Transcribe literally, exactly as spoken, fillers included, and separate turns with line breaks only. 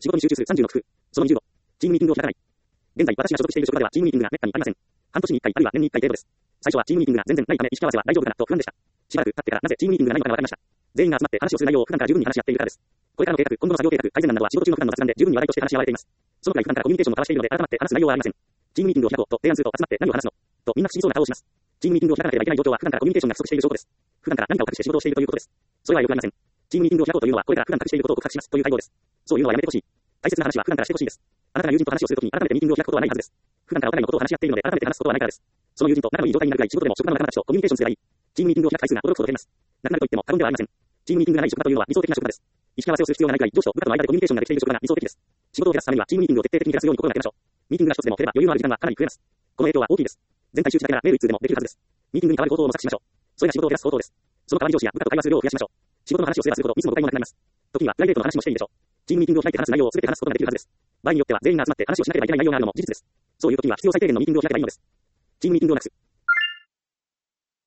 仕事に集中するさんじゅうの工夫。そのにじゅうご。チームミーティングを開かない。現在、私が所属している職場ではチームミーティングが滅多にありません。半年にいっかいあるいは年にいっかい程度です。最初はチームミーティングが全然ないため意識合わせは大丈夫かなと不安でした。しばらく経ってからなぜチームミーティングがないのかが分かりました。全員が集まって話をする内容を普段から十分に話し合っているからです。これからの計画、今後の作業計画、改善案などは仕事中の普段の雑談で十分に話題として話し合われています。そのくらい普段からコミュニケーションも交わしているので改まって話す内容はありません。チームミーティングを開こうと提案すると集まって何を話すのとみんな不思議そうな顔をします。チームミーティングを開かなければいけない状況は普段からコミュニケーションが不足している証拠です。普段から何かを隠して仕事をしているということです。それは良くありません。チームミーティングを開こうというのはこれから普段隠していることを告白しますという会合です。そういうのはやめてほしい。大切な話は普段からしてほしいです。あなたが友人と話をするときに改めてミーティングを開くことはないはずです。普段からお互いのことを話し合っているので改めて話すことはないからです。その友人と仲のいい状態になるくらい仕事でも職場の仲間たちとコミュニケーションすればいい。チームミーティングを開く回数が驚くほど減ります。なくなると言っても過言ではありません。チームミーティングがない職場というのは理想的な職場です。意識合わせをする必要がないくらい上司と部下との間でコミュニケーションができている職場が理想的です。仕事を減らすためにはチームミーティングを徹底的に減らすように心がけましょう。ミーティングが一つでも減れば余裕のある時間はかなり増えます。この影響は大きいです。全体周知だけならメール一通でもできるはずです。ミーティングに変わる方法を模索しましょう。それが仕事を減らす方法です。その代わり上司や部下と会話する量を増やしましょう。仕事の話をすればするほどいつも誤解もなくなります。時にはプライベートの話もしていいでしょう。チームミーティングを開いて話す内容を全て話すことができるはずです。場合によっては全員が集まって話をしなければいけない内容があるのも事実です。そういう時には必要最低限のミーティングを開けばいいのです。チームミーティングをなくす。